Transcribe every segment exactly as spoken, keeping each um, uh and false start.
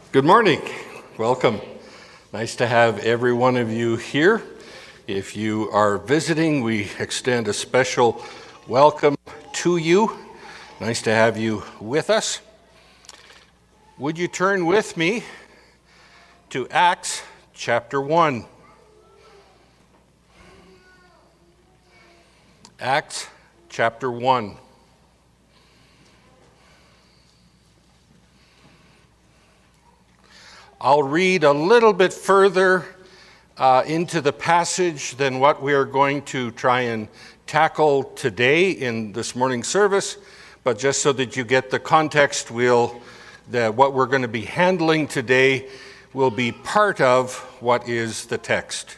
Good morning. Welcome. Nice to have every one of you here. If you are visiting, we extend a special welcome to you. Nice to have you with us. Would you turn with me to Acts chapter one? Acts chapter one. I'll read a little bit further uh, into the passage than what we are going to try and tackle today in this morning's service, but just so that you get the context, we'll, the, what we're going to be handling today will be part of what is the text.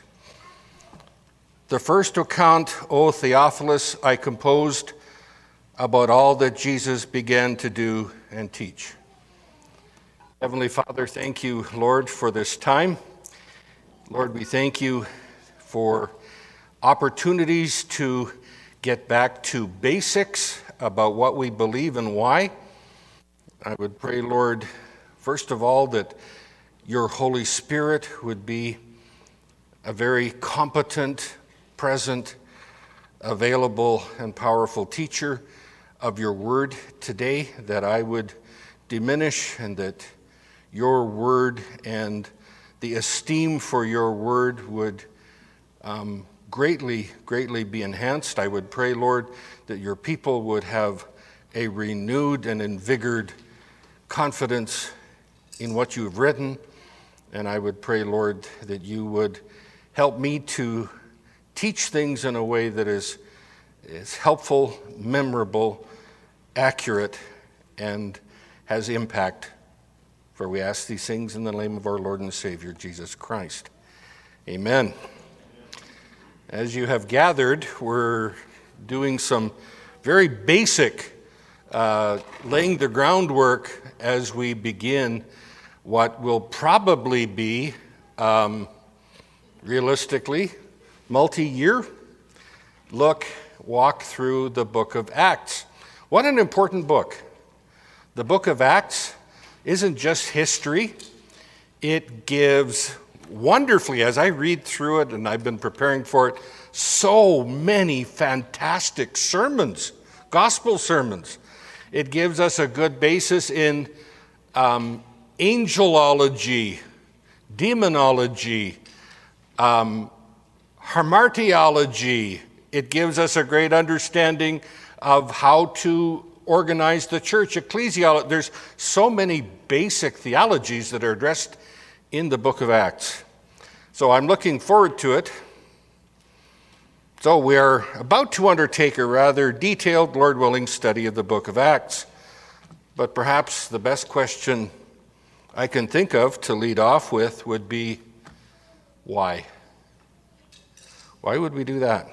The first account, O Theophilus, I composed about all that Jesus began to do and teach. Heavenly Father, thank you, Lord, for this time. Lord, we thank you for opportunities to get back to basics about what we believe and why. I would pray, Lord, first of all, that your Holy Spirit would be a very competent, present, available, and powerful teacher of your word today, that I would diminish and that your word and the esteem for your word would um, greatly, greatly be enhanced. I would pray, Lord, that your people would have a renewed and invigorated confidence in what you have written. And I would pray, Lord, that you would help me to teach things in a way that is, is helpful, memorable, accurate, and has impact. For we ask these things in the name of our Lord and Savior, Jesus Christ. Amen. As you have gathered, we're doing some very basic, uh, laying the groundwork as we begin what will probably be, um, realistically, multi-year look, walk through the book of Acts. What an important book. The book of Acts isn't just history. It gives wonderfully, as I read through it, and I've been preparing for it, so many fantastic sermons, gospel sermons. It gives us a good basis in um, angelology, demonology, um, hamartiology. It gives us a great understanding of how to organize the church, ecclesiology. There's so many basic theologies that are addressed in the book of Acts. So I'm looking forward to it. So we are about to undertake a rather detailed, Lord willing, study of the book of Acts. But perhaps the best question I can think of to lead off with would be, why? Why would we do that?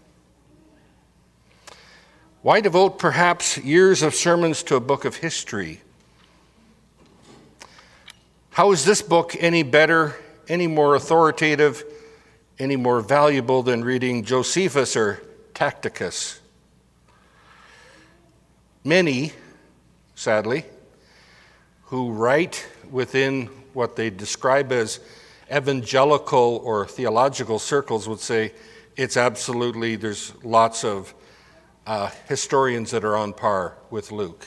Why devote perhaps years of sermons to a book of history? How is this book any better, any more authoritative, any more valuable than reading Josephus or Tacitus? Many, sadly, who write within what they describe as evangelical or theological circles would say it's absolutely, there's lots of Uh, historians that are on par with Luke.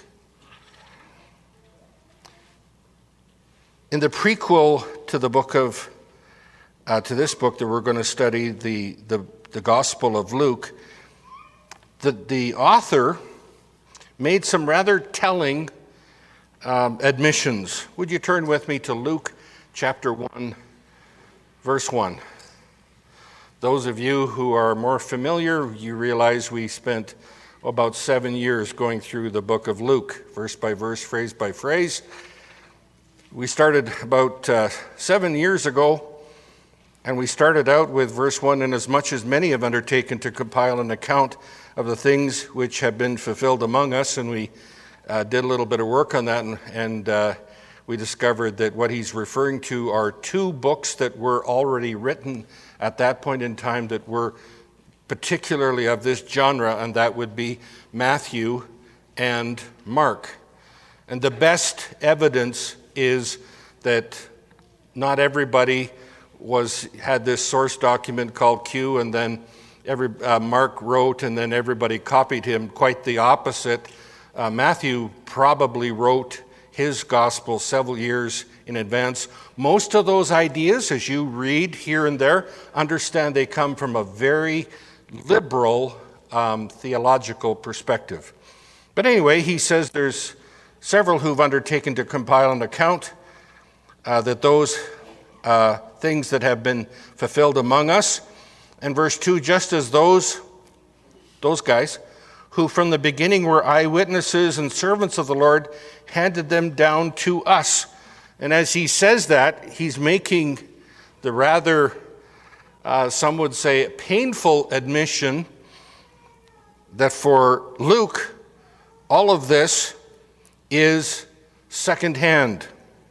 In the prequel to the book of, uh, to this book that we're going to study, the, the, the Gospel of Luke, the, the author made some rather telling um, admissions. Would you turn with me to Luke chapter one, verse one? Those of you who are more familiar, you realize we spent about seven years going through the book of Luke, verse by verse, phrase by phrase. We started about uh, seven years ago, and we started out with verse one, inasmuch as many have undertaken to compile an account of the things which have been fulfilled among us, and we uh, did a little bit of work on that, and, and uh, we discovered that what he's referring to are two books that were already written at that point in time that were particularly of this genre, and that would be Matthew and Mark. And the best evidence is that not everybody was had this source document called Q, and then every uh, Mark wrote, and then everybody copied him. Quite the opposite. Uh, Matthew probably wrote his gospel several years in advance. Most of those ideas, as you read here and there, understand they come from a very liberal um, theological perspective. But anyway, he says there's several who've undertaken to compile an account uh, that those uh, things that have been fulfilled among us. And verse two, just as those, those guys who from the beginning were eyewitnesses and servants of the Lord handed them down to us. And as he says that, he's making the rather, uh, some would say, painful admission that for Luke, all of this is secondhand.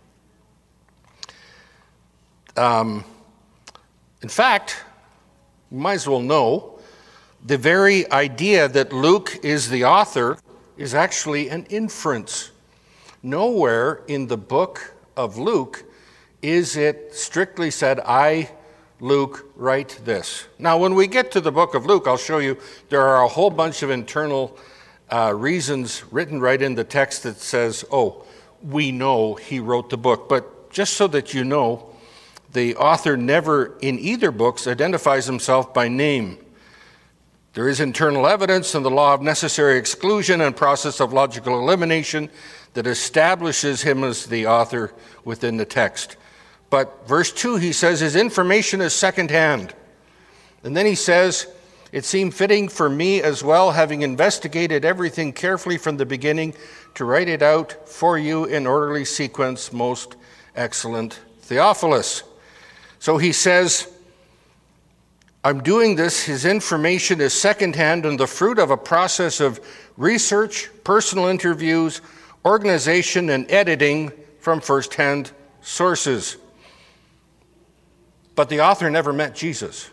Um, in fact, you might as well know, the very idea that Luke is the author is actually an inference. Nowhere in the book of Luke is it strictly said, I, Luke, write this. Now, when we get to the book of Luke, I'll show you there are a whole bunch of internal uh, reasons written right in the text that says, oh, we know he wrote the book. But just so that you know, the author never in either books identifies himself by name. There is internal evidence in the law of necessary exclusion and process of logical elimination that establishes him as the author within the text. But verse two, he says, his information is secondhand. And then he says, it seemed fitting for me as well, having investigated everything carefully from the beginning, to write it out for you in orderly sequence, most excellent Theophilus. So he says, I'm doing this, his information is secondhand and the fruit of a process of research, personal interviews, organization, and editing from firsthand sources. But the author never met Jesus.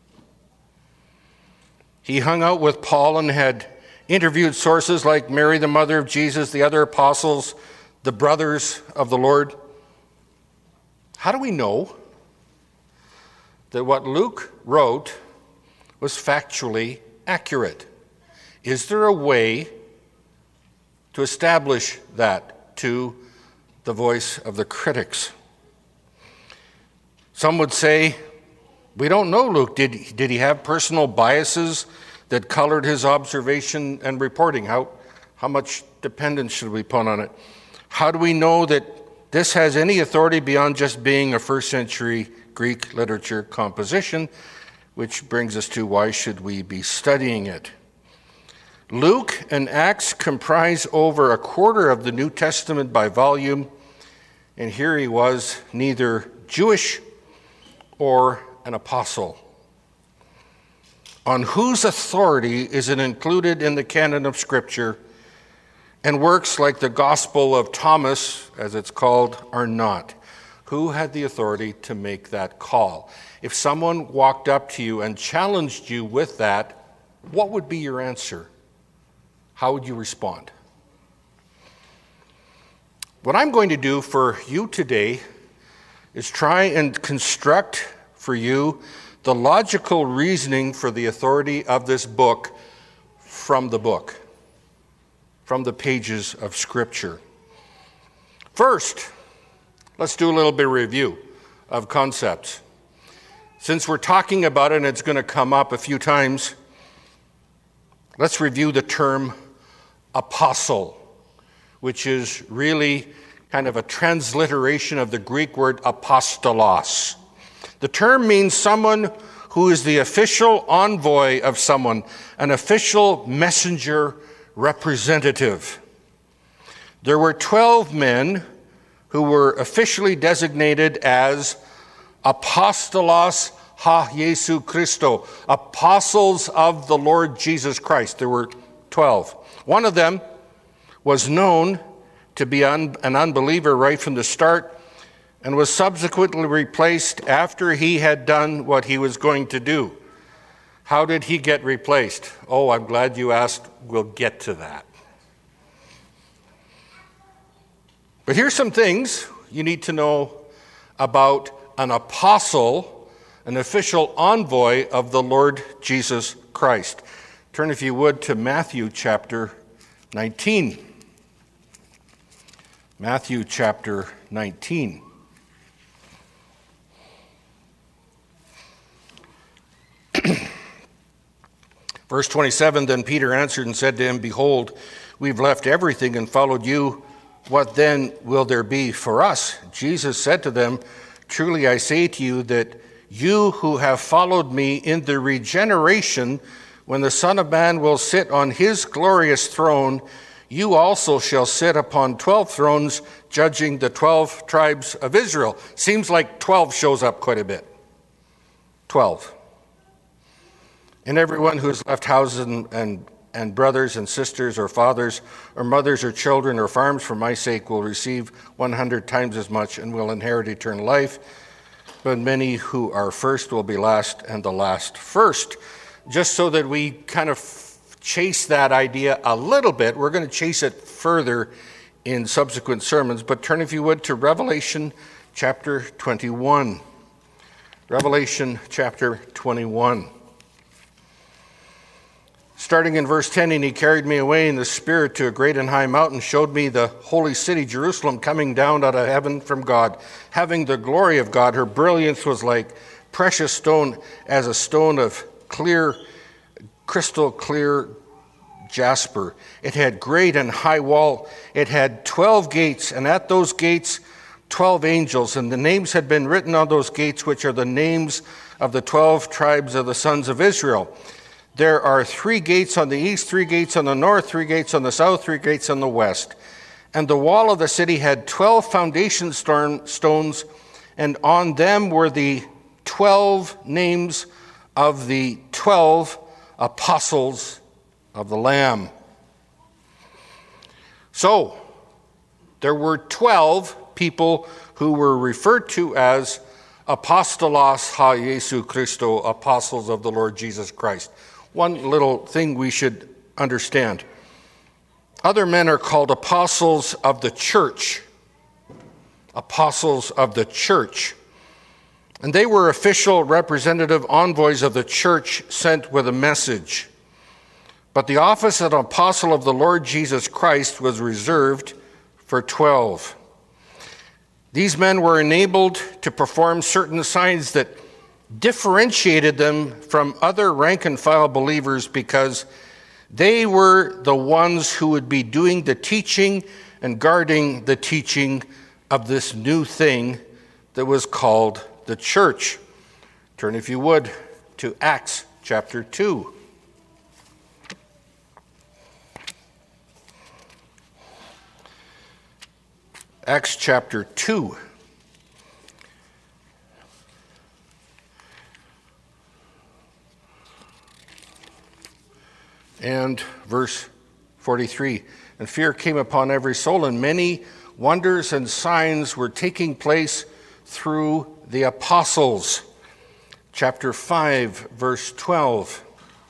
He hung out with Paul and had interviewed sources like Mary, the mother of Jesus, the other apostles, the brothers of the Lord. How do we know that what Luke wrote was factually accurate? Is there a way to establish that to the voice of the critics? Some would say, we don't know Luke. Did, did he have personal biases that colored his observation and reporting? How, how much dependence should we put on it? How do we know that this has any authority beyond just being a first century Greek literature composition? Which brings us to, why should we be studying it? Luke and Acts comprise over a quarter of the New Testament by volume, and here he was neither Jewish or an apostle. On whose authority is it included in the canon of Scripture, and works like the Gospel of Thomas, as it's called, are not? Who had the authority to make that call? If someone walked up to you and challenged you with that, what would be your answer? How would you respond? What I'm going to do for you today is try and construct for you the logical reasoning for the authority of this book from the book, from the pages of Scripture. First, let's do a little bit of review of concepts. Since we're talking about it and it's going to come up a few times, let's review the term apostle, which is really kind of a transliteration of the Greek word apostolos. The term means someone who is the official envoy of someone, an official messenger representative. There were twelve men who were officially designated as apostolos ha Jesu Christo, apostles of the Lord Jesus Christ. There were twelve. One of them was known to be un- an unbeliever right from the start, and was subsequently replaced after he had done what he was going to do. How did he get replaced? Oh, I'm glad you asked. We'll get to that. But here's some things you need to know about an apostle, an official envoy of the Lord Jesus Christ. Turn, if you would, to Matthew chapter nineteen. Matthew chapter nineteen. Verse twenty-seven, then Peter answered and said to him, behold, we've left everything and followed you. What then will there be for us? Jesus said to them, truly I say to you that you who have followed me in the regeneration, when the Son of Man will sit on his glorious throne, you also shall sit upon twelve thrones, judging the twelve tribes of Israel. Seems like twelve shows up quite a bit. Twelve. And everyone who has left houses and, and, and brothers and sisters or fathers or mothers or children or farms for my sake will receive one hundred times as much and will inherit eternal life. But many who are first will be last, and the last first. Just so that we kind of chase that idea a little bit, we're going to chase it further in subsequent sermons. But turn, if you would, to Revelation chapter twenty-one. Revelation chapter twenty-one. Starting in verse ten, and he carried me away in the Spirit to a great and high mountain, showed me the holy city, Jerusalem, coming down out of heaven from God, having the glory of God. Her brilliance was like precious stone, as a stone of clear, crystal clear jasper. It had great and high wall. It had twelve gates, and at those gates twelve angels, and the names had been written on those gates, which are the names of the twelve tribes of the sons of Israel. There are three gates on the east, three gates on the north, three gates on the south, three gates on the west. And the wall of the city had twelve foundation stones, and on them were the twelve names of the twelve apostles of the Lamb. So, there were twelve people who were referred to as apostolos ha Jesu Christo, apostles of the Lord Jesus Christ. One little thing we should understand. Other men are called apostles of the church. Apostles of the church. And they were official representative envoys of the church sent with a message. But the office of apostle of the Lord Jesus Christ was reserved for twelve. These men were enabled to perform certain signs that differentiated them from other rank and file believers because they were the ones who would be doing the teaching and guarding the teaching of this new thing that was called the church. Turn, if you would, to Acts chapter two. Acts chapter two. And verse forty-three. And fear came upon every soul, and many wonders and signs were taking place through the apostles. Chapter five, verse twelve.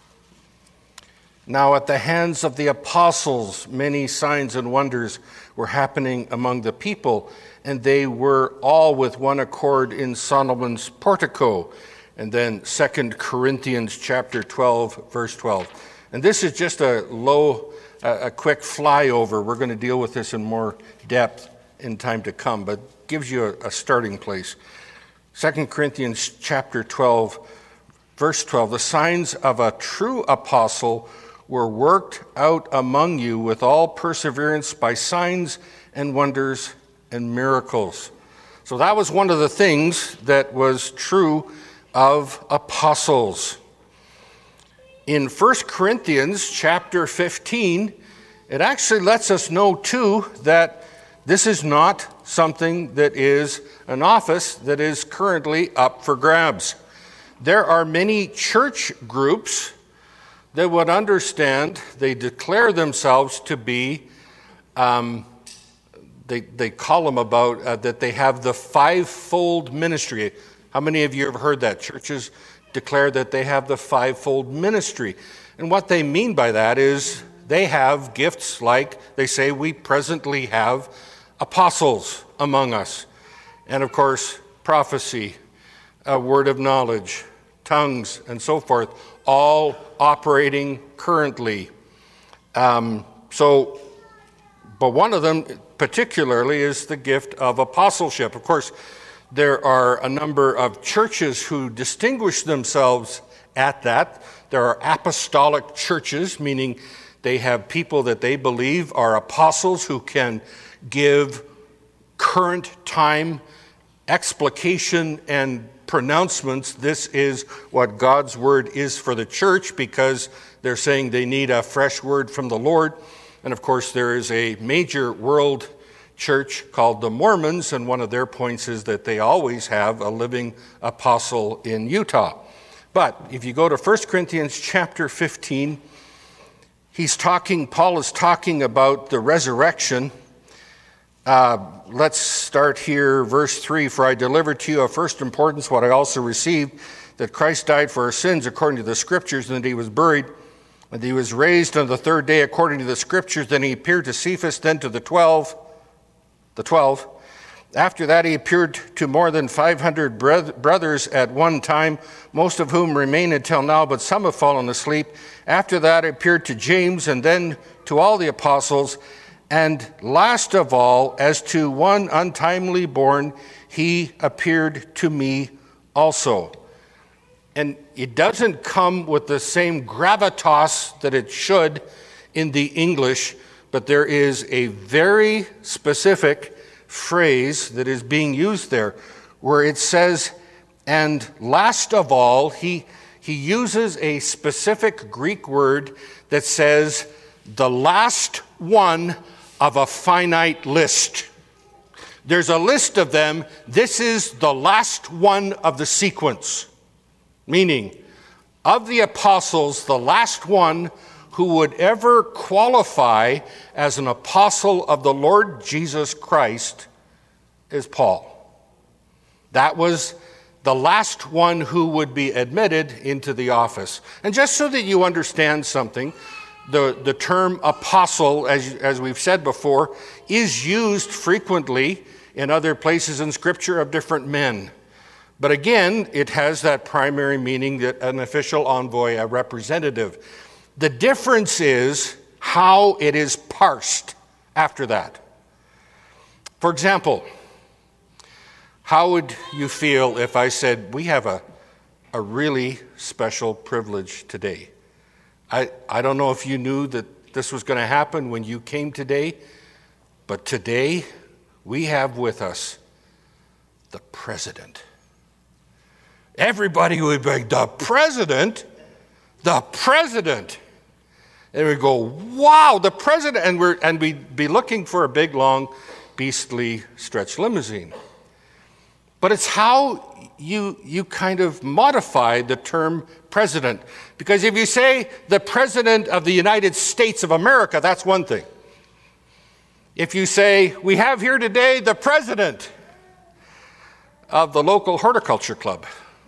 Now at the hands of the apostles, many signs and wonders were happening among the people, and they were all with one accord in Solomon's portico. And then Second Corinthians chapter twelve, verse twelve. And this is just a low, a quick flyover. We're going to deal with this in more depth in time to come, but gives you a, a starting place. Second Corinthians chapter twelve, verse twelve. The signs of a true apostle were worked out among you with all perseverance by signs and wonders and miracles. So that was one of the things that was true of apostles. In First Corinthians chapter fifteen, it actually lets us know too that this is not something that is an office that is currently up for grabs. There are many church groups that would understand, they declare themselves to be, um, they, they call them about, uh, that they have the fivefold ministry. How many of you have heard that? Churches declare that they have the fivefold ministry. And what they mean by that is they have gifts like, they say, we presently have apostles among us. And of course, prophecy, a word of knowledge, tongues, and so forth, all operating currently. Um, so, but one of them particularly is the gift of apostleship. Of course, there are a number of churches who distinguish themselves at that. There are apostolic churches, meaning they have people that they believe are apostles who can give current time explication and pronouncements. This is what God's word is for the church, because they're saying they need a fresh word from the Lord. And of course, there is a major world church called the Mormons, and one of their points is that they always have a living apostle in Utah. But if you go to First Corinthians chapter fifteen, he's talking, Paul is talking about the resurrection. Uh, let's start here, verse three. For I delivered to you of first importance what I also received, that Christ died for our sins according to the Scriptures, and that he was buried, and he was raised on the third day according to the Scriptures. Then he appeared to Cephas, then to the twelve. The twelve. After that, he appeared to more than five hundred brothers at one time, most of whom remain until now, but some have fallen asleep. After that, he appeared to James, and then to all the apostles. And last of all, as to one untimely born, he appeared to me also. And it doesn't come with the same gravitas that it should in the English, but there is a very specific phrase that is being used there where it says, and last of all, he, he uses a specific Greek word that says, the last one of a finite list. There's a list of them. This is the last one of the sequence. Meaning, of the apostles, the last one who would ever qualify as an apostle of the Lord Jesus Christ is Paul. That was the last one who would be admitted into the office. And just so that you understand something, the, the term apostle, as, as we've said before, is used frequently in other places in Scripture of different men. But again, it has that primary meaning that an official envoy, a representative. The difference is how it is parsed after that. For example, how would you feel if I said, we have a, a really special privilege today? I, I don't know if you knew that this was going to happen when you came today, but today we have with us the president. Everybody would be like, the president? The president. And we go, wow, the president. And, we're, and we'd be looking for a big, long, beastly stretch limousine. But it's how you, you kind of modify the term president. Because if you say the president of the United States of America, that's one thing. If you say, we have here today the president of the local horticulture club.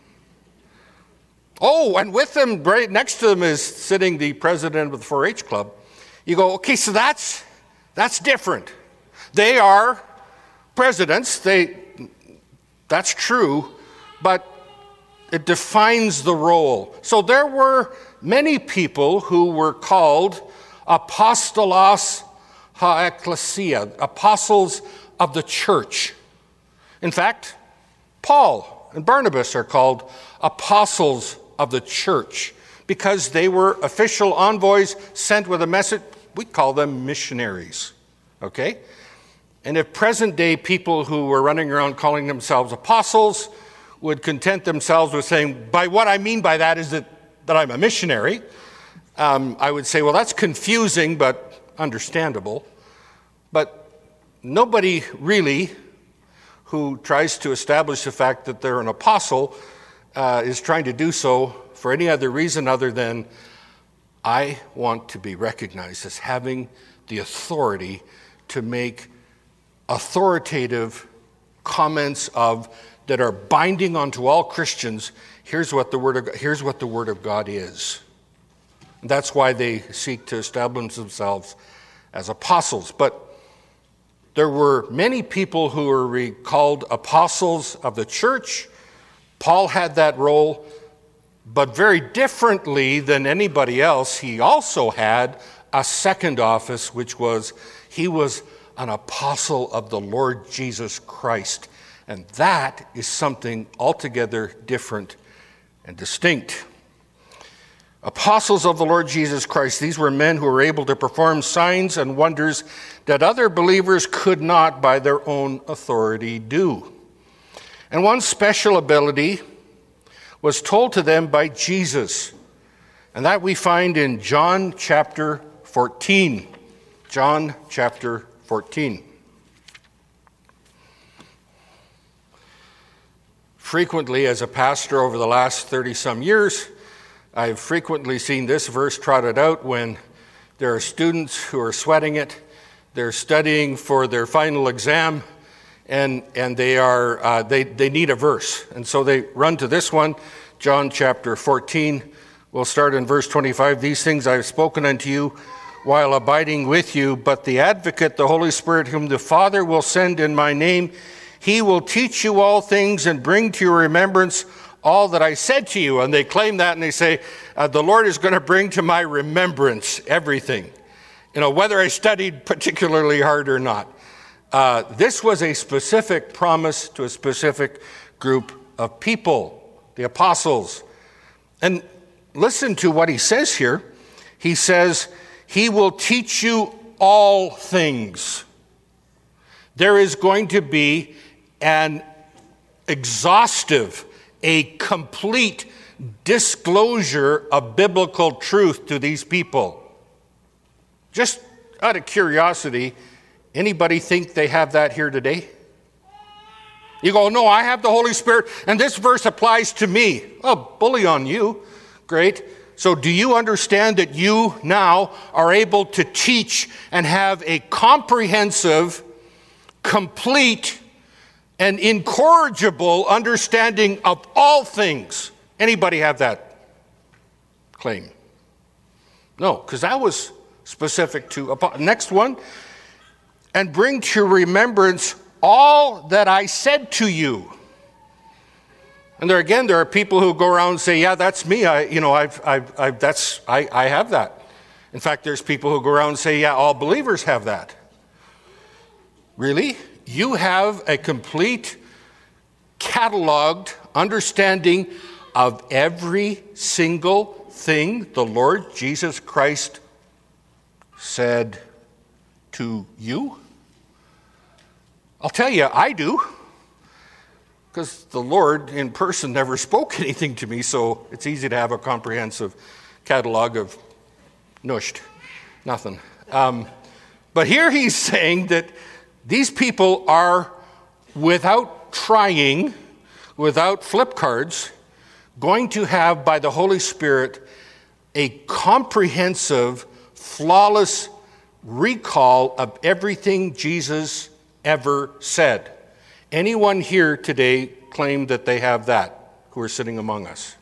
Oh, and with them, right next to them is sitting the president of the four H club. You go, okay, so that's that's different. They are presidents. They that's true, but it defines the role. So there were many people who were called apostolos ha ecclesia, apostles of the church. In fact, Paul and Barnabas are called apostles of the church because they were official envoys sent with a message. We call them missionaries, okay? And if present day people who were running around calling themselves apostles would content themselves with saying, by what I mean by that is that, that I'm a missionary, um, I would say, well, that's confusing but understandable. But nobody really who tries to establish the fact that they're an apostle uh, is trying to do so for any other reason other than I want to be recognized as having the authority to make authoritative comments of that are binding onto all Christians. Here's what the word of, here's what the word of God is. And that's why they seek to establish themselves as apostles. But There were many people who were called apostles of the church. Paul had that role, but very differently than anybody else, he also had a second office, which was he was an apostle of the Lord Jesus Christ. And that is something altogether different and distinct. Apostles of the Lord Jesus Christ, these were men who were able to perform signs and wonders that other believers could not by their own authority do. And one special ability was told to them by Jesus, and that we find in John chapter fourteen. John chapter fourteen. Frequently, as a pastor over the last thirty-some years, I've frequently seen this verse trotted out when there are students who are sweating it. They're studying for their final exam, and and they are uh, they they need a verse, and so they run to this one, John chapter fourteen. We'll start in verse twenty-five. These things I have spoken unto you while abiding with you, but the Advocate, the Holy Spirit, whom the Father will send in my name, he will teach you all things and bring to your remembrance all that I said to you. And they claim that, and they say, uh, the Lord is going to bring to my remembrance everything, you know, whether I studied particularly hard or not. Uh, this was a specific promise to a specific group of people, the apostles. And listen to what he says here. He says, he will teach you all things. There is going to be an exhaustive, a complete disclosure of biblical truth to these people. Just out of curiosity, anybody think they have that here today? You go, no, I have the Holy Spirit, and this verse applies to me. Oh, bully on you. Great. So do you understand that you now are able to teach and have a comprehensive, complete, and incorrigible understanding of all things? Anybody have that claim? No, because that was specific to... Next one. And bring to remembrance all that I said to you. And there again, there are people who go around and say, yeah, that's me. I, you know, I've, I've, I've that's, I, I have that. In fact, there's people who go around and say, yeah, all believers have that. Really? You have a complete, cataloged understanding of every single thing the Lord Jesus Christ said to you? I'll tell you, I do. Because the Lord in person never spoke anything to me, so it's easy to have a comprehensive catalog of nusht, nothing. Um, but here he's saying that these people are, without trying, without flip cards, going to have, by the Holy Spirit, a comprehensive, flawless recall of everything Jesus ever said. Anyone here today claim that they have that, who are sitting among us?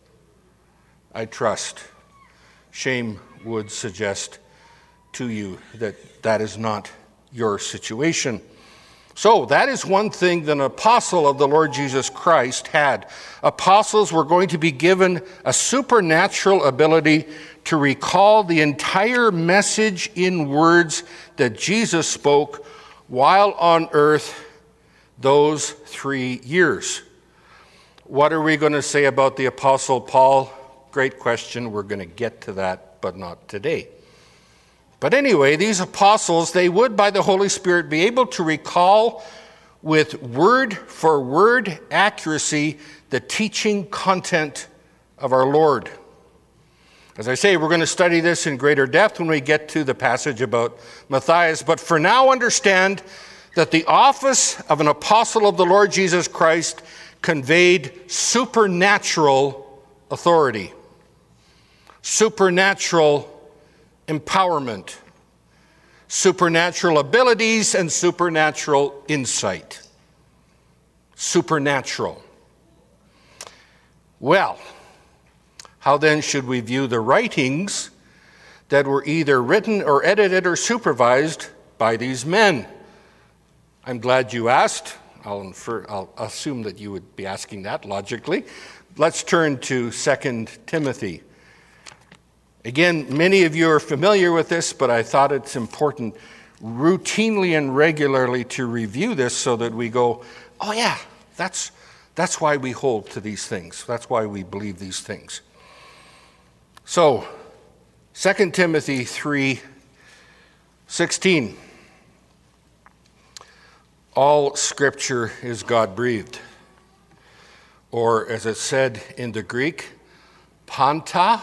I trust. Shame would suggest to you that that is not your situation. So that is one thing that an apostle of the Lord Jesus Christ had. Apostles were going to be given a supernatural ability to recall the entire message in words that Jesus spoke while on earth those three years. What are we going to say about the Apostle Paul? Great question. We're going to get to that, but not today. But anyway, these apostles, they would, by the Holy Spirit, be able to recall with word for word accuracy the teaching content of our Lord. As I say, we're going to study this in greater depth when we get to the passage about Matthias. But for now, understand that the office of an apostle of the Lord Jesus Christ conveyed supernatural authority, supernatural empowerment, supernatural abilities, and supernatural insight. Supernatural. Well, how then should we view the writings that were either written or edited or supervised by these men? I'm glad you asked. I'll, infer, I'll assume that you would be asking that logically. Let's turn to Second Timothy. Again, many of you are familiar with this, but I thought it's important routinely and regularly to review this so that we go, oh yeah, that's, that's why we hold to these things. That's why we believe these things. So, Second Timothy three sixteen. All Scripture is God-breathed. Or, as it's said in the Greek, panta,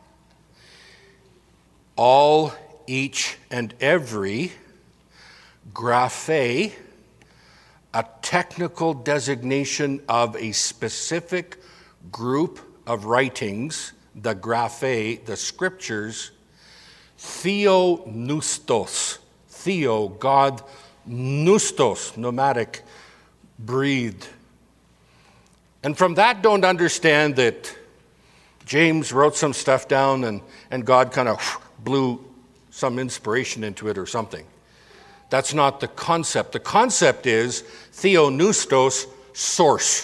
all, each, and every, graphe, a technical designation of a specific group of writings, the graphe, the Scriptures, theopneustos, theo, God, pneustos, pneumatic, breathed. And from that, don't understand that James wrote some stuff down and, and God kind of blew some inspiration into it or something. That's not the concept. The concept is theopneustos, source.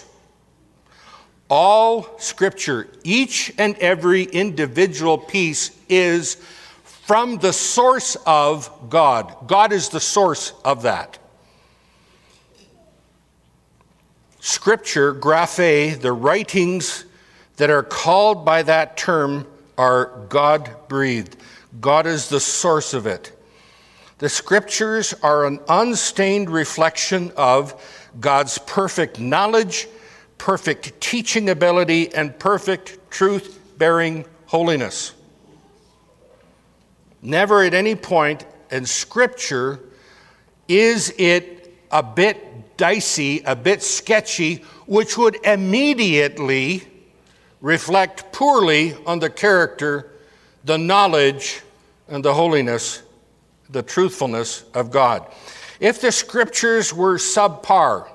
All Scripture, each and every individual piece is from the source of God. God is the source of that. Scripture, graphe, the writings that are called by that term are God-breathed. God is the source of it. The Scriptures are an unstained reflection of God's perfect knowledge, perfect teaching ability, and perfect truth-bearing holiness. Never at any point in Scripture is it a bit dicey, a bit sketchy, which would immediately reflect poorly on the character, the knowledge, and the holiness, the truthfulness of God. If the Scriptures were subpar,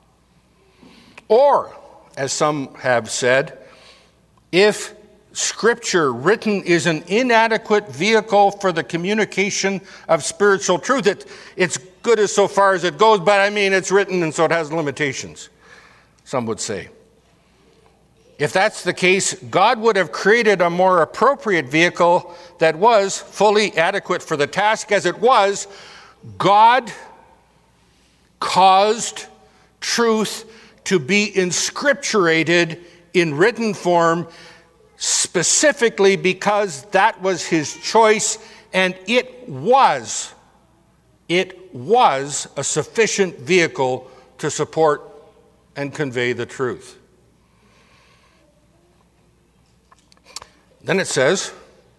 or, as some have said, if Scripture written is an inadequate vehicle for the communication of spiritual truth, it, it's good as so far as it goes, but I mean, it's written and so it has limitations, some would say. If that's the case, God would have created a more appropriate vehicle that was fully adequate for the task. As it was, God caused truth to be inscripturated in written form specifically because that was his choice, and it was, it was a sufficient vehicle to support and convey the truth. Then it says,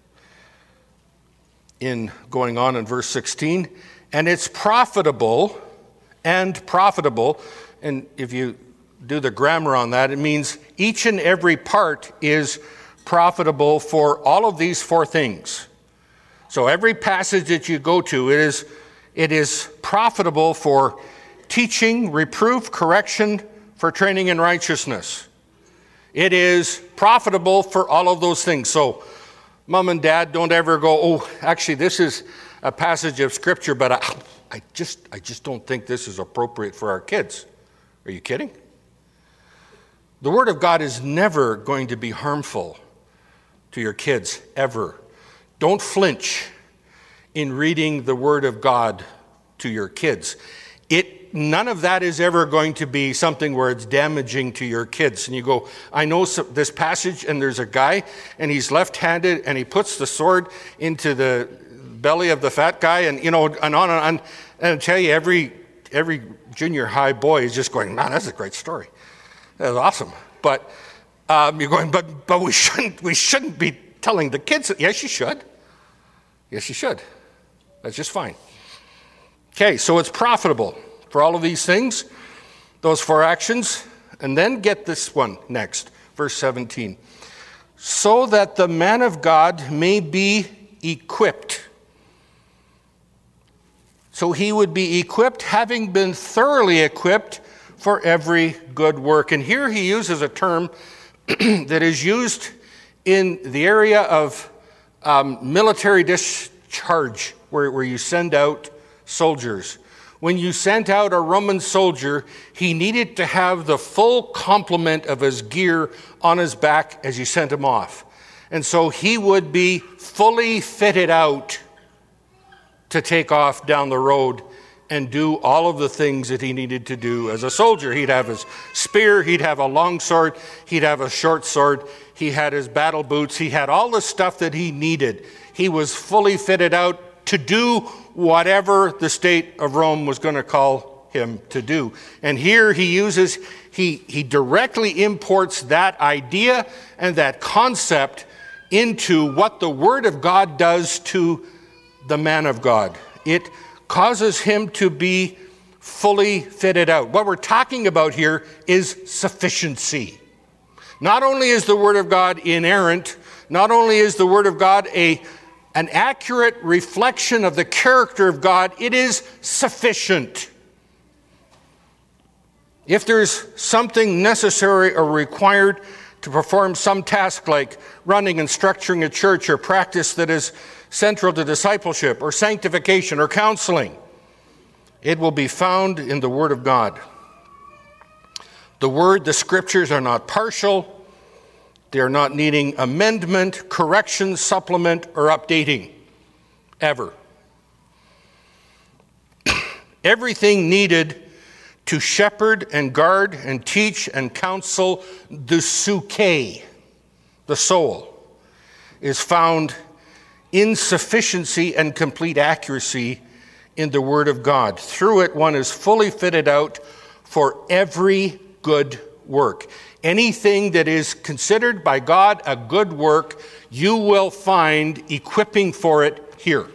in going on in verse sixteen, and it's profitable and profitable, and if you do the grammar on that, it means each and every part is profitable for all of these four things. So every passage that you go to, it is, it is profitable for teaching, reproof, correction, for training in righteousness. It is profitable for all of those things. So mom and dad, don't ever go, oh, actually this is a passage of Scripture, but I, I just I just don't think this is appropriate for our kids. Are you kidding? The Word of God is never going to be harmful to your kids, ever. Don't flinch in reading the Word of God to your kids. It, none of that is ever going to be something where it's damaging to your kids. And you go, I know some, this passage, and there's a guy, and he's left-handed, and he puts the sword into the belly of the fat guy, and you know, and on and on. And I tell you, every every junior high boy is just going, man, that's a great story. That's awesome. But um, you're going, but but we shouldn't we shouldn't be telling the kids. Yes, you should. Yes, you should. That's just fine. Okay, so it's profitable for all of these things, those four actions, and then get this one next, verse seventeen. So that the man of God may be equipped. So he would be equipped, having been thoroughly equipped for every good work. And here he uses a term that is used in the area of um, military discharge, where, where you send out soldiers. when you sent out a Roman soldier, he needed to have the full complement of his gear on his back as you sent him off. And so he would be fully fitted out to take off down the road and do all of the things that he needed to do as a soldier. He'd have his spear, he'd have a long sword, he'd have a short sword, he had his battle boots, he had all the stuff that he needed. He was fully fitted out to do whatever the state of Rome was going to call him to do. And here he uses, he, he directly imports that idea and that concept into what the Word of God does to the man of God. It causes him to be fully fitted out. What we're talking about here is sufficiency. Not only is the Word of God inerrant, not only is the Word of God a, an accurate reflection of the character of God, it is sufficient. If there's something necessary or required to perform some task like running and structuring a church or practice that is central to discipleship or sanctification or counseling, it will be found in the Word of God. The Word, the Scriptures are not partial. They are not needing amendment, correction, supplement, or updating, ever. Everything needed to shepherd and guard and teach and counsel the psyche, the soul, is found in sufficiency and complete accuracy in the Word of God. Through it, one is fully fitted out for every good work. Anything that is considered by God a good work, you will find equipping for it here.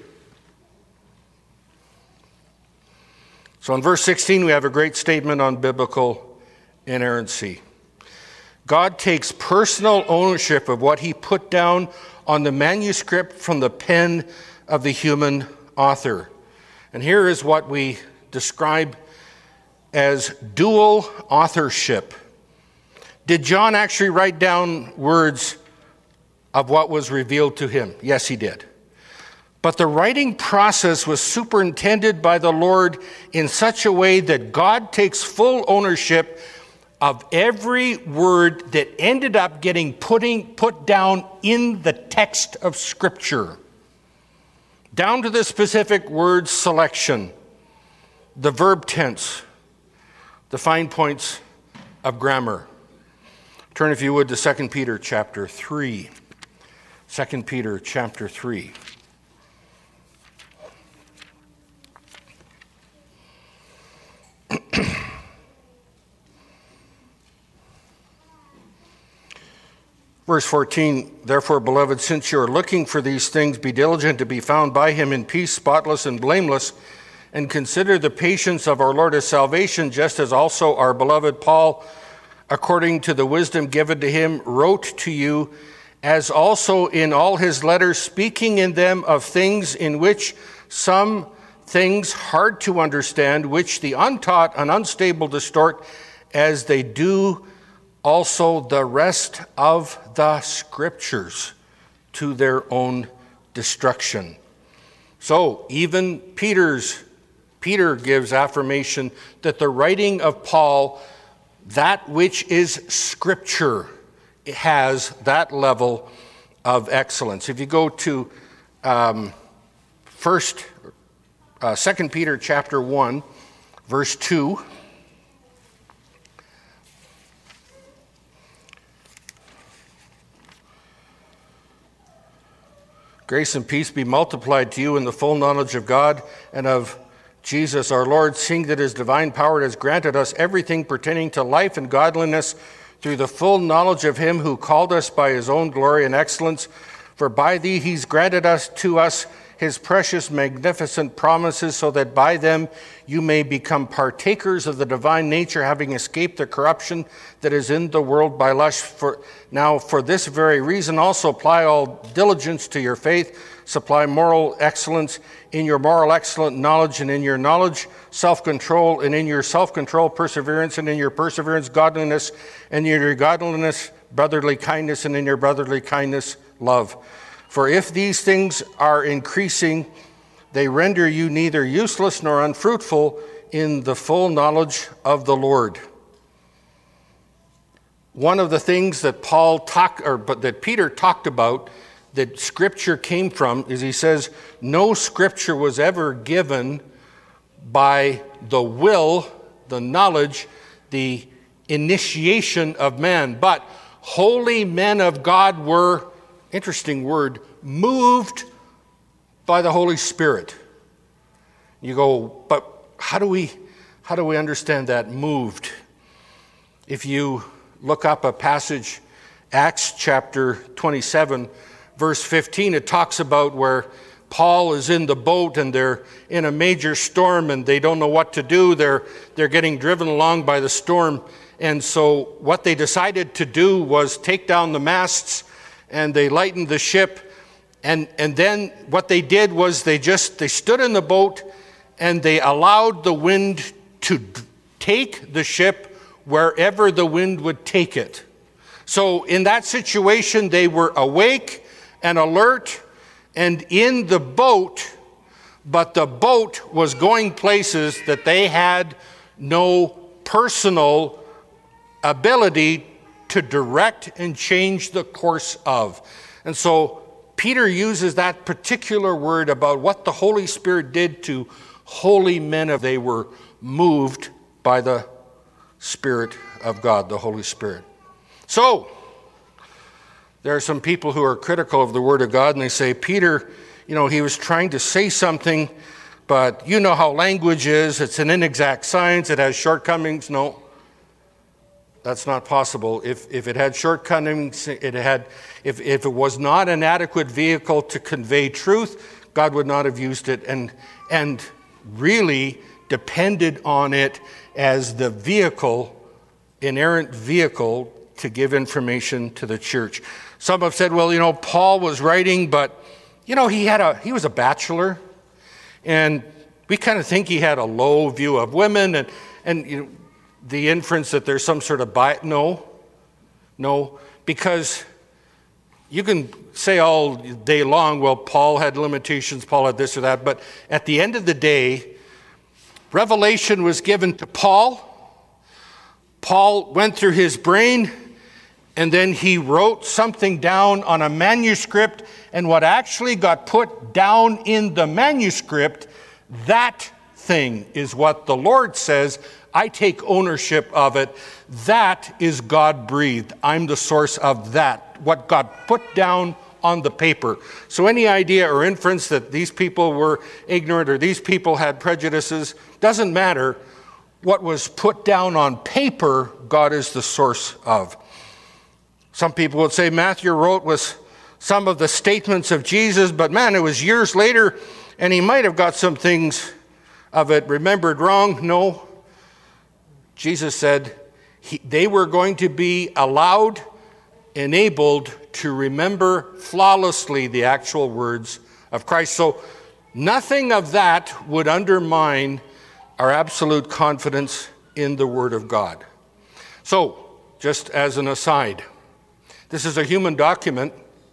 So in verse sixteen, we have a great statement on biblical inerrancy. God takes personal ownership of what he put down on the manuscript from the pen of the human author. And here is what we describe as dual authorship. Did John actually write down words of what was revealed to him? Yes, he did. But the writing process was superintended by the Lord in such a way that God takes full ownership of every word that ended up getting putting, put down in the text of Scripture, down to the specific word selection, the verb tense, the fine points of grammar. Turn, if you would, to Second Peter chapter three. Second Peter chapter three. Verse fourteen, therefore, beloved, since you are looking for these things, be diligent to be found by him in peace, spotless and blameless, and consider the patience of our Lord as salvation, just as also our beloved Paul, according to the wisdom given to him, wrote to you, as also in all his letters, speaking in them of things in which some things hard to understand, which the untaught and unstable distort, as they do also the rest of the Scriptures to their own destruction. So even Peter's Peter gives affirmation that the writing of Paul, that which is Scripture, has that level of excellence. If you go to um, first, uh, Second Peter chapter one, verse two. Grace and peace be multiplied to you in the full knowledge of God and of Jesus our Lord, seeing that his divine power has granted us everything pertaining to life and godliness through the full knowledge of him who called us by his own glory and excellence. For by thee he's granted us to us his precious, magnificent promises, so that by them you may become partakers of the divine nature, having escaped the corruption that is in the world by lust. For now, for this very reason also apply all diligence to your faith, supply moral excellence, in your moral excellent knowledge, and in your knowledge self-control, and in your self-control perseverance, and in your perseverance godliness, and in your godliness brotherly kindness, and in your brotherly kindness love. For if these things are increasing, they render you neither useless nor unfruitful in the full knowledge of the Lord. One of the things that Paul talked, or but that Peter talked about, that Scripture came from, is he says, no Scripture was ever given by the will, the knowledge, the initiation of man, but holy men of God were, interesting word, moved by the Holy Spirit. You go, but how do we how do we understand that, moved? If you look up a passage, Acts chapter twenty-seven, verse fifteen, it talks about where Paul is in the boat and they're in a major storm and they don't know what to do. They're they're getting driven along by the storm. And so what they decided to do was take down the masts and they lightened the ship. And, and then what they did was they just, they stood in the boat and they allowed the wind to take the ship wherever the wind would take it. So in that situation, they were awake and alert and in the boat, but the boat was going places that they had no personal ability to direct and change the course of. And so Peter uses that particular word about what the Holy Spirit did to holy men. Of they were moved by the Spirit of God, the Holy Spirit. So there are some people who are critical of the Word of God, and they say, Peter, you know, he was trying to say something, but you know how language is. It's an inexact science. It has shortcomings. No, that's not possible. If if it had shortcomings, it had. If if it was not an adequate vehicle to convey truth, God would not have used it, and and really depended on it as the vehicle, inerrant vehicle to give information to the church. Some have said, well, you know, Paul was writing, but you know, he had a he was a bachelor, and we kind of think he had a low view of women, and and you know, the inference that there's some sort of bias. No, no, because you can say all day long, well, Paul had limitations, Paul had this or that, but at the end of the day, revelation was given to Paul. Paul went through his brain, and then he wrote something down on a manuscript, and what actually got put down in the manuscript, that thing is what the Lord says, I take ownership of it. That is God-breathed. I'm the source of that, what got put down on the paper. So any idea or inference that these people were ignorant or these people had prejudices, doesn't matter. What was put down on paper, God is the source of. Some people would say Matthew wrote with some of the statements of Jesus, but man, it was years later, and he might have got some things of it remembered wrong. No. Jesus said he, they were going to be allowed, enabled to remember flawlessly the actual words of Christ. So nothing of that would undermine our absolute confidence in the Word of God. So, just as an aside, this is a human document,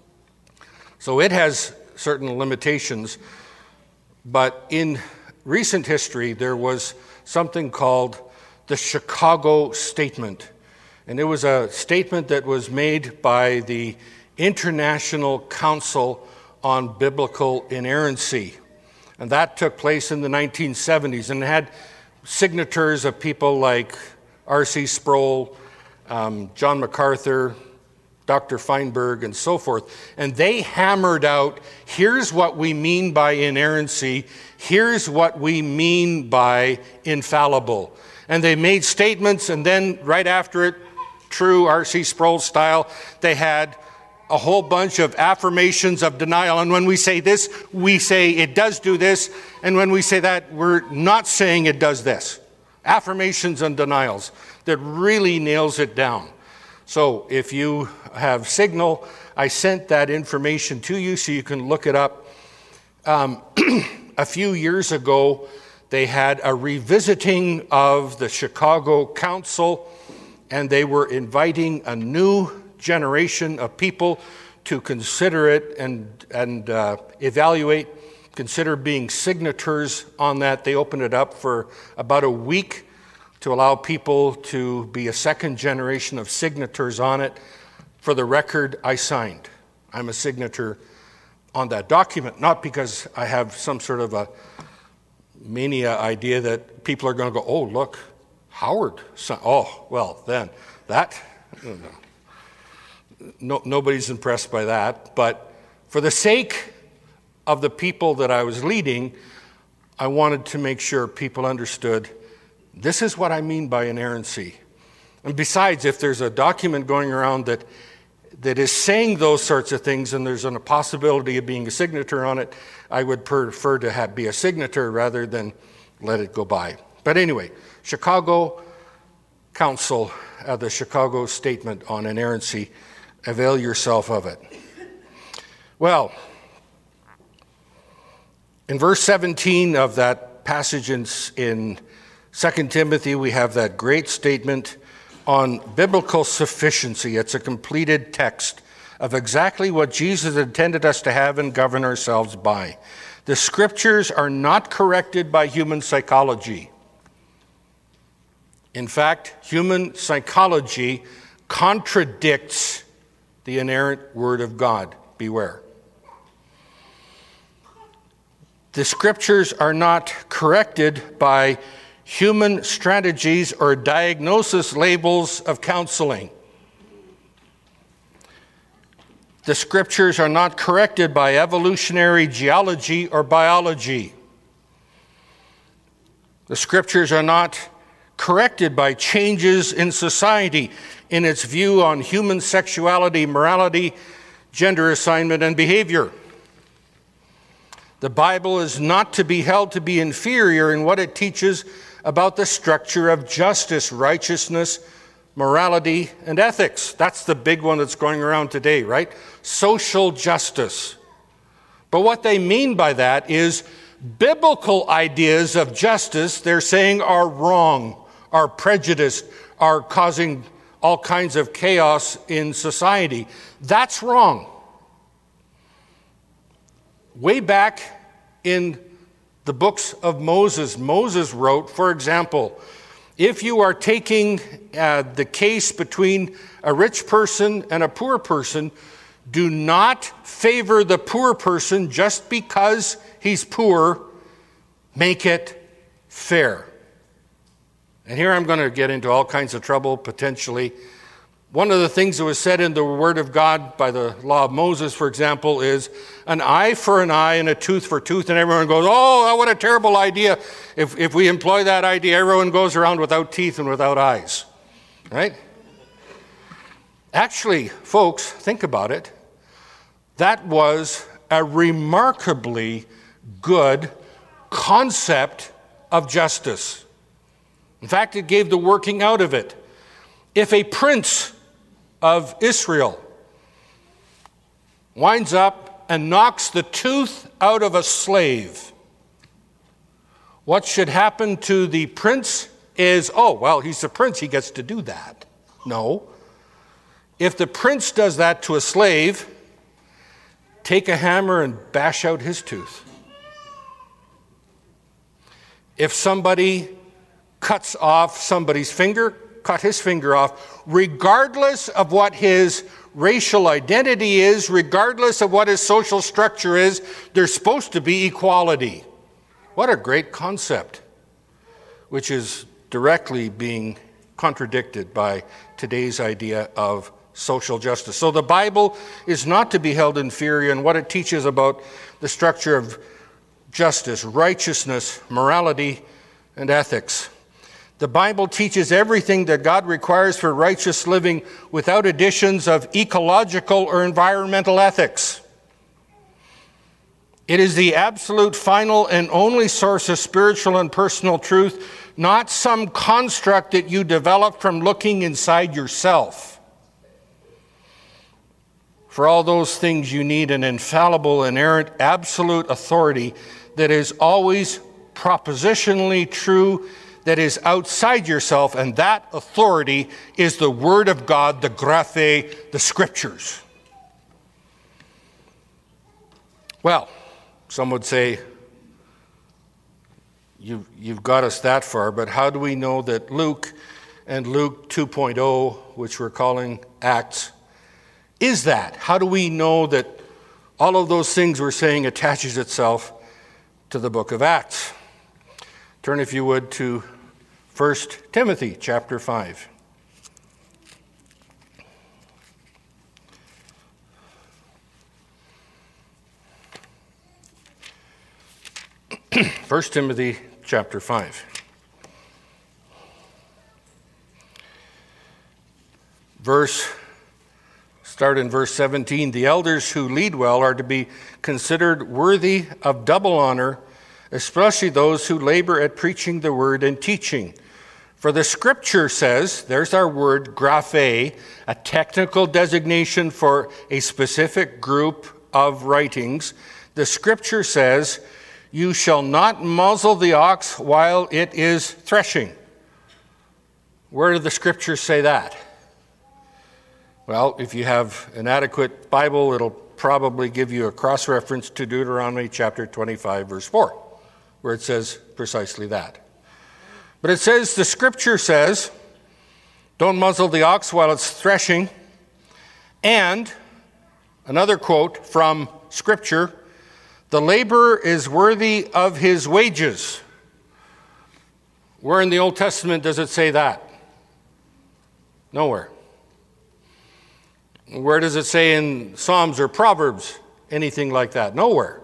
so it has certain limitations, but in recent history, there was something called the Chicago Statement. And it was a statement that was made by the International Council on Biblical Inerrancy. And that took place in the nineteen seventies and had signatures of people like R C Sproul, um, John MacArthur, Doctor Feinberg, and so forth. And they hammered out, here's what we mean by inerrancy, here's what we mean by infallible. And they made statements, and then right after it, true R C Sproul style, they had a whole bunch of affirmations of denial. And when we say this, we say it does do this. And when we say that, we're not saying it does this. Affirmations and denials that really nails it down. So if you have Signal, I sent that information to you so you can look it up. Um, a few years ago, they had a revisiting of the Chicago Council, and they were inviting a new generation of people to consider it and, and uh, evaluate consider being signators on that. They opened it up for about a week to allow people to be a second generation of signators on it. For the record, I signed. I'm a signature on that document, not because I have some sort of a mania idea that people are going to go, oh, look, Howard. Son- oh, well, then that, no, nobody's impressed by that. But for the sake of the people that I was leading, I wanted to make sure people understood this is what I mean by inerrancy. And besides, if there's a document going around that that is saying those sorts of things and there's a possibility of being a signature on it, I would prefer to have, be a signature rather than let it go by. But anyway, Chicago Council, uh, the Chicago Statement on Inerrancy, avail yourself of it. Well, in verse seventeen of that passage in, in Second Timothy, we have that great statement on biblical sufficiency. It's a completed text of exactly what Jesus intended us to have and govern ourselves by. The scriptures are not corrected by human psychology. In fact, human psychology contradicts the inerrant word of God. Beware. The scriptures are not corrected by human strategies or diagnosis labels of counseling. The scriptures are not corrected by evolutionary geology or biology. The scriptures are not corrected by changes in society in its view on human sexuality, morality, gender assignment, and behavior. The Bible is not to be held to be inferior in what it teaches about the structure of justice, righteousness, morality, and ethics. That's the big one that's going around today, right? Social justice. But what they mean by that is biblical ideas of justice, they're saying, are wrong, are prejudiced, are causing all kinds of chaos in society. That's wrong. Way back in the books of Moses, Moses wrote, for example, if you are taking uh, the case between a rich person and a poor person, do not favor the poor person just because he's poor. Make it fair. And here I'm going to get into all kinds of trouble, potentially. One of the things that was said in the Word of God by the law of Moses, for example, is an eye for an eye and a tooth for tooth. And everyone goes, oh, what a terrible idea. If, if we employ that idea, everyone goes around without teeth and without eyes. Right? Actually, folks, think about it. That was a remarkably good concept of justice. In fact, it gave the working out of it. If a prince of Israel winds up and knocks the tooth out of a slave, what should happen to the prince is, oh, well, he's the prince, he gets to do that. No. If the prince does that to a slave, take a hammer and bash out his tooth. If somebody cuts off somebody's finger, cut his finger off, regardless of what his racial identity is, regardless of what his social structure is, there's supposed to be equality. What a great concept, which is directly being contradicted by today's idea of social justice. So the Bible is not to be held inferior in what it teaches about the structure of justice, righteousness, morality, and ethics. The Bible teaches everything that God requires for righteous living without additions of ecological or environmental ethics. It is the absolute, final, and only source of spiritual and personal truth, not some construct that you develop from looking inside yourself. For all those things, you need an infallible, inerrant, absolute authority that is always propositionally true, that is outside yourself, and that authority is the Word of God, the graphe, the Scriptures. Well, Some would say, you've, you've got us that far, but how do we know that Luke and Luke two point oh, which we're calling Acts, is that? How do we know that all of those things we're saying attaches itself to the book of Acts? Turn, if you would, to First Timothy chapter five. First Timothy chapter five. Verse, start in verse seventeen. The elders who lead well are to be considered worthy of double honor, especially those who labor at preaching the word and teaching. For the scripture says, there's our word, graphe, a technical designation for a specific group of writings. The scripture says, you shall not muzzle the ox while it is threshing. Where do the scriptures say that? Well, if you have an adequate Bible, it'll probably give you a cross-reference to Deuteronomy chapter twenty-five, verse four, where it says precisely that. But it says, the scripture says, don't muzzle the ox while it's threshing. And another quote from scripture, the laborer is worthy of his wages. Where in the Old Testament does it say that? Nowhere. Where does it say in Psalms or Proverbs anything like that? Nowhere.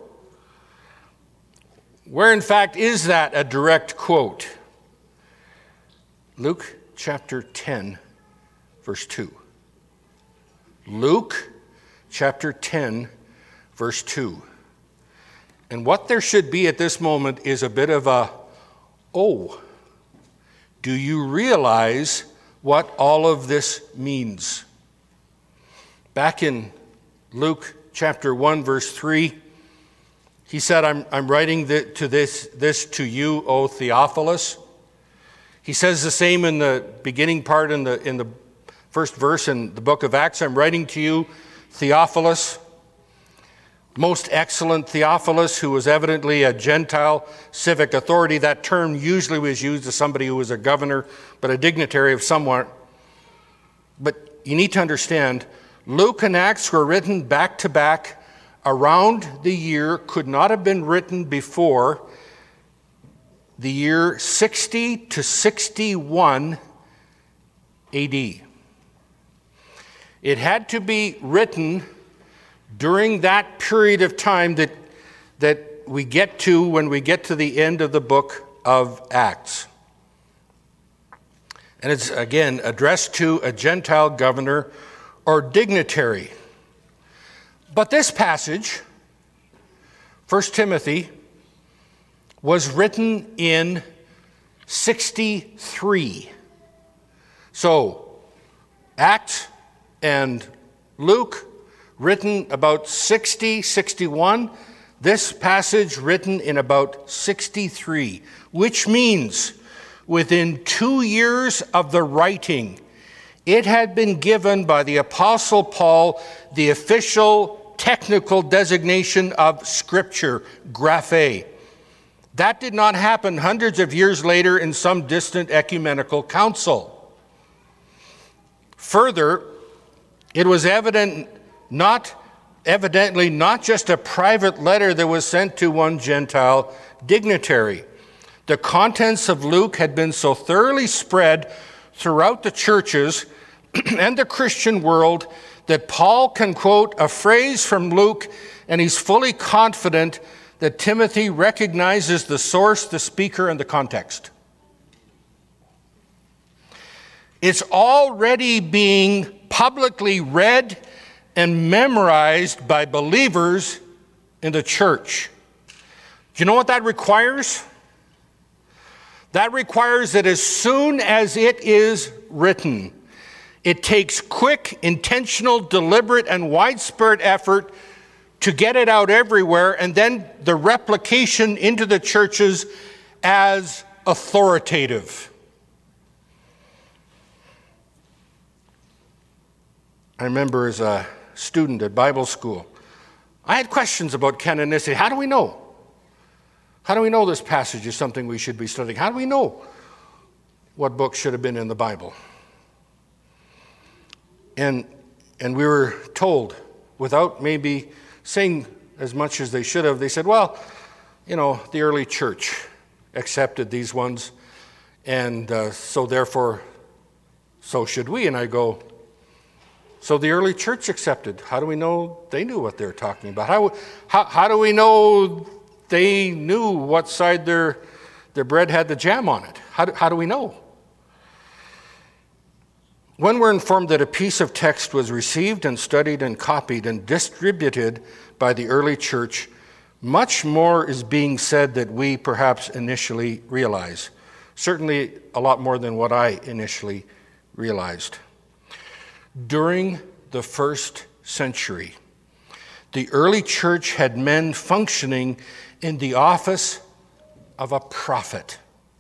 Where, in fact, is that a direct quote? Luke chapter ten, verse two. Luke chapter ten, verse two. And what there should be at this moment is a bit of a, oh, do you realize what all of this means? Back in Luke chapter one, verse three, he said, I'm, I'm writing the, to this, this to you, O Theophilus. He says the same in the beginning part in the, in the first verse in the book of Acts. I'm writing to you, Theophilus, most excellent Theophilus, who was evidently a Gentile civic authority. That term usually was used as somebody who was a governor, but a dignitary of somewhat. But you need to understand, Luke and Acts were written back to back around the year, could not have been written before the year sixty to sixty-one A D. It had to be written during that period of time that, that we get to when we get to the end of the book of Acts. And it's, again, addressed to a Gentile governor or dignitary. But this passage, First Timothy, was written in sixty-three. So, Acts and Luke, written about sixty, sixty-one. This passage written in about sixty-three, which means within two years of the writing, it had been given by the Apostle Paul the official technical designation of Scripture, graphe. That did not happen hundreds of years later in some distant ecumenical council. Further, it was evident not evidently not just a private letter that was sent to one Gentile dignitary. The contents of Luke had been so thoroughly spread throughout the churches and the Christian world that Paul can quote a phrase from Luke, and he's fully confident that Timothy recognizes the source, the speaker, and the context. It's already being publicly read and memorized by believers in the church. Do you know what that requires? That requires that as soon as it is written, it takes quick, intentional, deliberate, and widespread effort to get it out everywhere, and then the replication into the churches as authoritative. I remember as a student at Bible school, I had questions about canonicity. How do we know? How do we know this passage is something we should be studying? How do we know what books should have been in the Bible? And, and we were told, without maybe saying as much as they should have, they said, well, you know, the early church accepted these ones, and uh, so therefore, so should we. And I go, so the early church accepted. How do we know they knew what they were talking about? How, how, how do we know they knew what side their, their bread had the jam on it? How do, how do we know? When we're informed that a piece of text was received and studied and copied and distributed by the early church, much more is being said that we perhaps initially realize. Certainly a lot more than what I initially realized. During the first century, the early church had men functioning in the office of a prophet.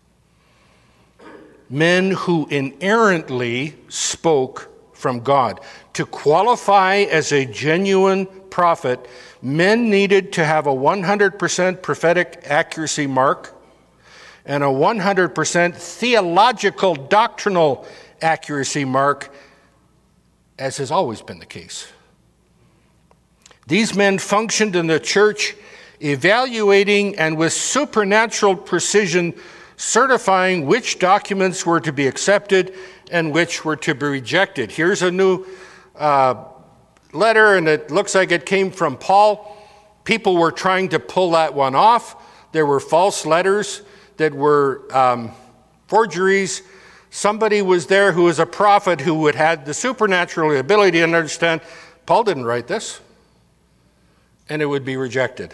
Men who inerrantly spoke from God. To qualify as a genuine prophet, men needed to have a one hundred percent prophetic accuracy mark and a one hundred percent theological doctrinal accuracy mark, as has always been the case. These men functioned in the church, evaluating and with supernatural precision certifying which documents were to be accepted and which were to be rejected. Here's a new uh, letter, and it looks like it came from Paul. People were trying to pull that one off. There were false letters that were um, forgeries. Somebody was there who was a prophet who had had the supernatural ability to understand, Paul didn't write this, and it would be rejected.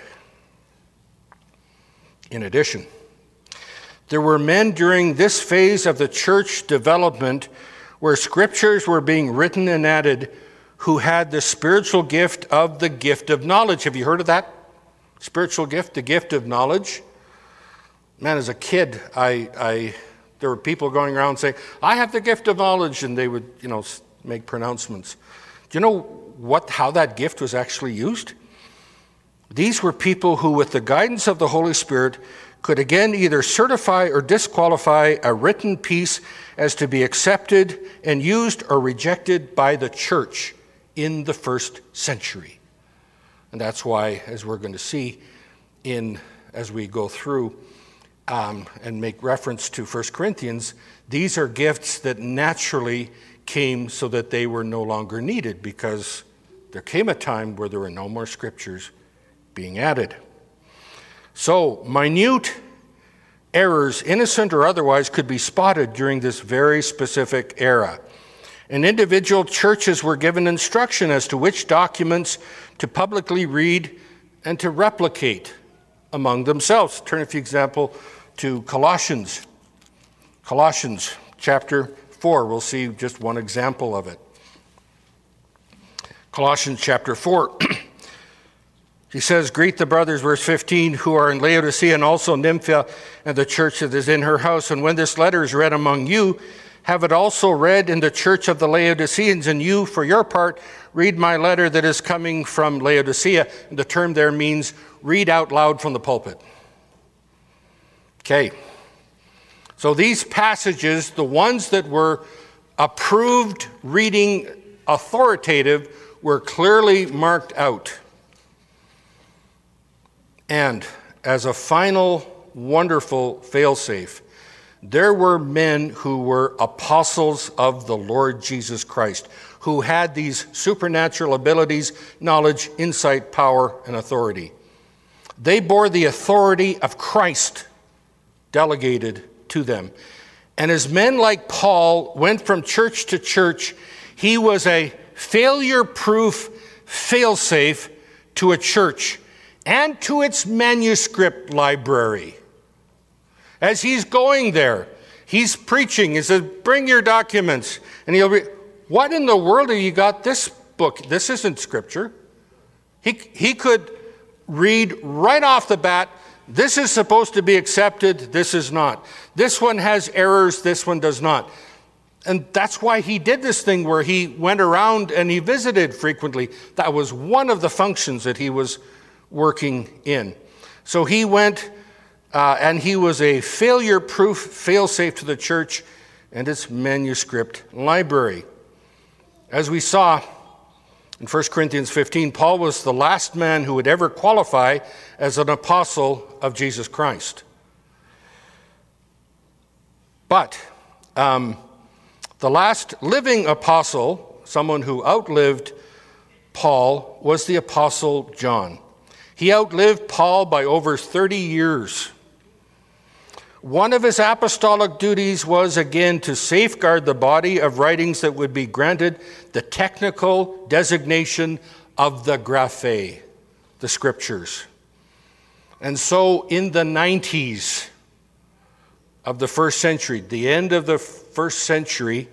In addition, there were men during this phase of the church development where scriptures were being written and added who had the spiritual gift of the gift of knowledge. Have you heard of that? Spiritual gift, the gift of knowledge. Man, as a kid, I, I there were people going around saying, I have the gift of knowledge, and they would, you know, make pronouncements. Do you know what how that gift was actually used? These were people who, with the guidance of the Holy Spirit, could again either certify or disqualify a written piece as to be accepted and used or rejected by the church in the first century. And that's why, as we're going to see in as we go through um, and make reference to First Corinthians, these are gifts that naturally came so that they were no longer needed, because there came a time where there were no more scriptures being added. So, minute errors, innocent or otherwise, could be spotted during this very specific era. And individual churches were given instruction as to which documents to publicly read and to replicate among themselves. Turn, for example, to Colossians. Colossians chapter four. We'll see just one example of it. Colossians chapter four. He says, greet the brothers, verse fifteen, who are in Laodicea, and also Nympha and the church that is in her house. And when this letter is read among you, have it also read in the church of the Laodiceans. And you, for your part, read my letter that is coming from Laodicea. And the term there means read out loud from the pulpit. Okay. So these passages, the ones that were approved reading authoritative, were clearly marked out. And as a final wonderful failsafe, there were men who were apostles of the Lord Jesus Christ, who had these supernatural abilities, knowledge, insight, power, and authority. They bore the authority of Christ delegated to them. And as men like Paul went from church to church, he was a failure-proof failsafe to a church and to its manuscript library. As he's going there, he's preaching. He says, bring your documents. And he'll be, what in the world have you got this book? This isn't scripture. He, he could read right off the bat, this is supposed to be accepted, this is not. This one has errors, this one does not. And that's why he did this thing where he went around and he visited frequently. That was one of the functions that he was working in. So he went uh, and he was a failure-proof, fail-safe to the church and its manuscript library. As we saw in First Corinthians fifteen, Paul was the last man who would ever qualify as an apostle of Jesus Christ. But um, the last living apostle, someone who outlived Paul, was the apostle John. He outlived Paul by over thirty years. One of his apostolic duties was, again, to safeguard the body of writings that would be granted the technical designation of the Graphae, the scriptures. And so in the nineties of the first century, the end of the first century,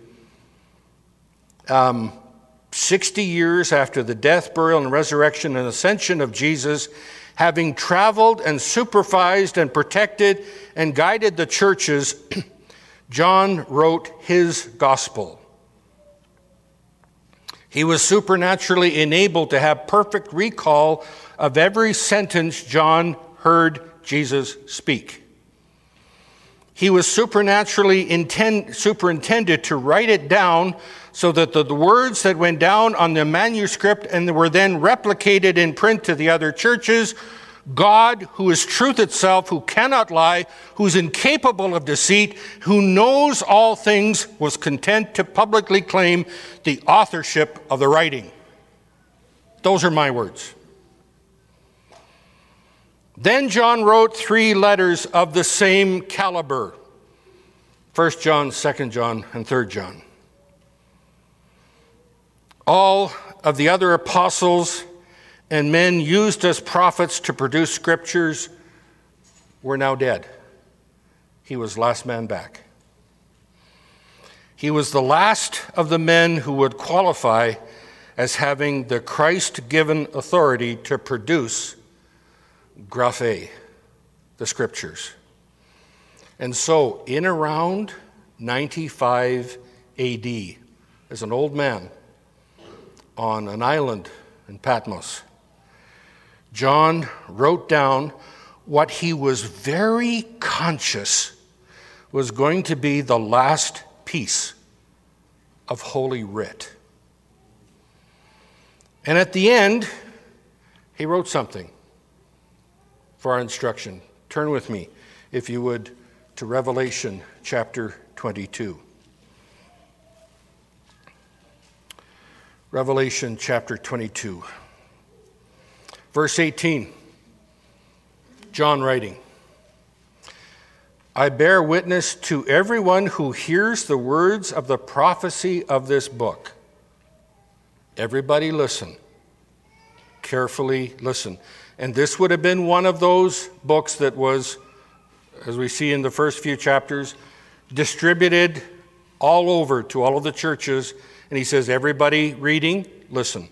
um, sixty years after the death, burial, and resurrection and ascension of Jesus, having traveled and supervised and protected and guided the churches, John wrote his gospel. He was supernaturally enabled to have perfect recall of every sentence John heard Jesus speak. He was supernaturally intend, superintended to write it down so that the, the words that went down on the manuscript and were then replicated in print to the other churches, God, who is truth itself, who cannot lie, who's incapable of deceit, who knows all things, was content to publicly claim the authorship of the writing. Those are my words. Then John wrote three letters of the same caliber. First John, Second John, and Third John. All of the other apostles and men used as prophets to produce scriptures were now dead. He was last man back. He was the last of the men who would qualify as having the Christ-given authority to produce Graphae, the scriptures. And so, in around ninety-five A D, as an old man on an island in Patmos, John wrote down what he was very conscious was going to be the last piece of Holy Writ. And at the end, he wrote something for our instruction. Turn with me, if you would, to Revelation chapter twenty-two. Revelation chapter twenty-two. Verse eighteen. John writing, I bear witness to everyone who hears the words of the prophecy of this book. Everybody listen. Carefully listen. And this would have been one of those books that was, as we see in the first few chapters, distributed all over to all of the churches. And he says, everybody reading, listen.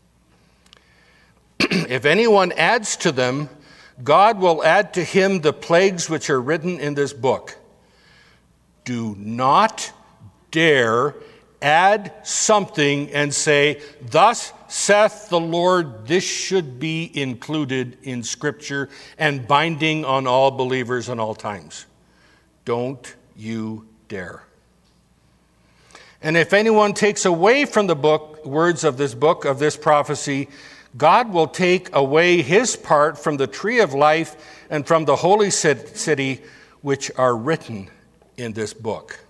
If anyone adds to them, God will add to him the plagues which are written in this book. Do not dare add something and say, thus saith the Lord, this should be included in Scripture and binding on all believers in all times. Don't you dare. And if anyone takes away from the book, words of this book, of this prophecy, God will take away his part from the tree of life and from the holy city, which are written in this book.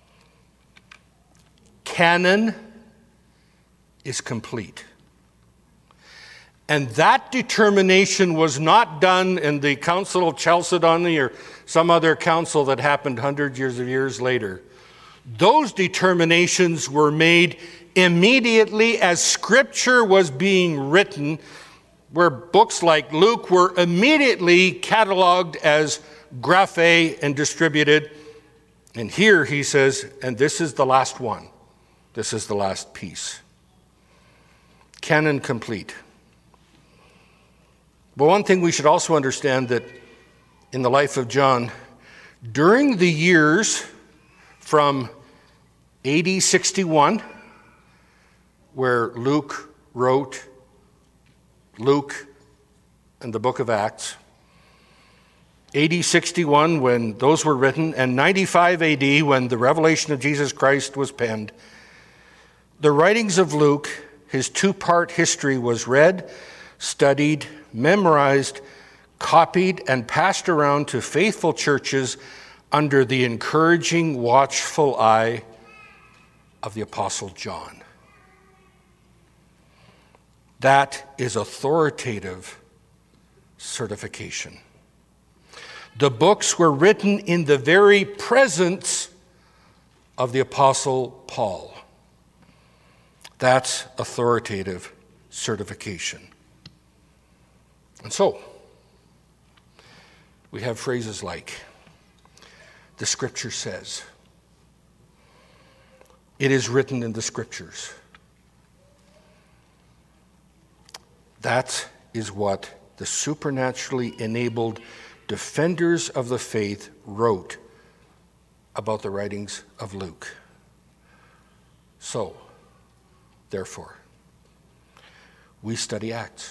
Canon is complete. And that determination was not done in the Council of Chalcedony or some other council that happened hundreds years of years later. Those determinations were made immediately as Scripture was being written, where books like Luke were immediately cataloged as Graphae and distributed. And here he says, and this is the last one. This is the last piece. Canon complete. But one thing we should also understand that in the life of John, during the years from A D sixty-one, where Luke wrote Luke and the book of Acts. A D sixty-one, when those were written, and ninety-five A D, when the revelation of Jesus Christ was penned. The writings of Luke, his two-part history, was read, studied, memorized, copied, and passed around to faithful churches under the encouraging, watchful eye of the Apostle John. That is authoritative certification. The books were written in the very presence of the Apostle Paul. That's authoritative certification. And so, we have phrases like, the Scripture says. It is written in the Scriptures. That is what the supernaturally enabled defenders of the faith wrote about the writings of Luke. So, therefore, we study Acts.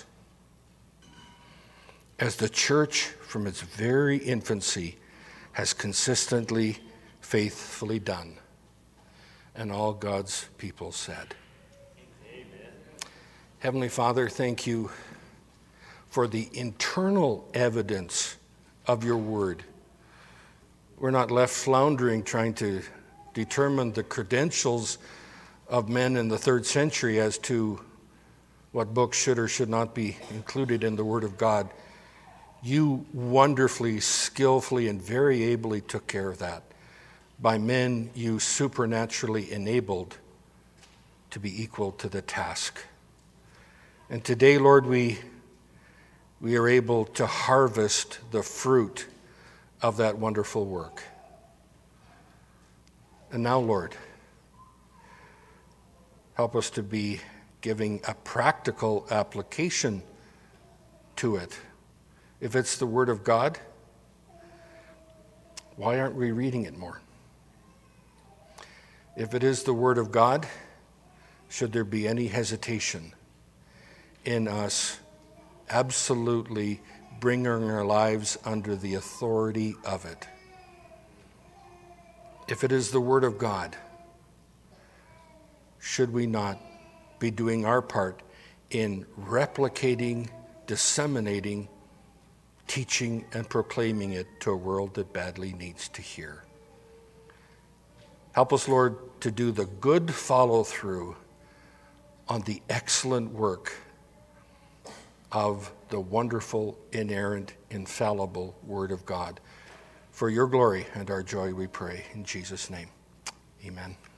As the church from its very infancy has consistently, faithfully done. And all God's people said. Amen. Heavenly Father, thank you for the internal evidence of your word. We're not left floundering trying to determine the credentials of men in the third century as to what books should or should not be included in the Word of God. You wonderfully, skillfully, and very ably took care of that by men you supernaturally enabled to be equal to the task. And today, Lord, we, we are able to harvest the fruit of that wonderful work. And now, Lord, help us to be giving a practical application to it. If it's the Word of God, why aren't we reading it more? If it is the Word of God, should there be any hesitation in us absolutely bringing our lives under the authority of it? If it is the Word of God, should we not be doing our part in replicating, disseminating, teaching, and proclaiming it to a world that badly needs to hear? Help us, Lord, to do the good follow-through on the excellent work of the wonderful, inerrant, infallible Word of God. For your glory and our joy we pray. In Jesus' name, amen.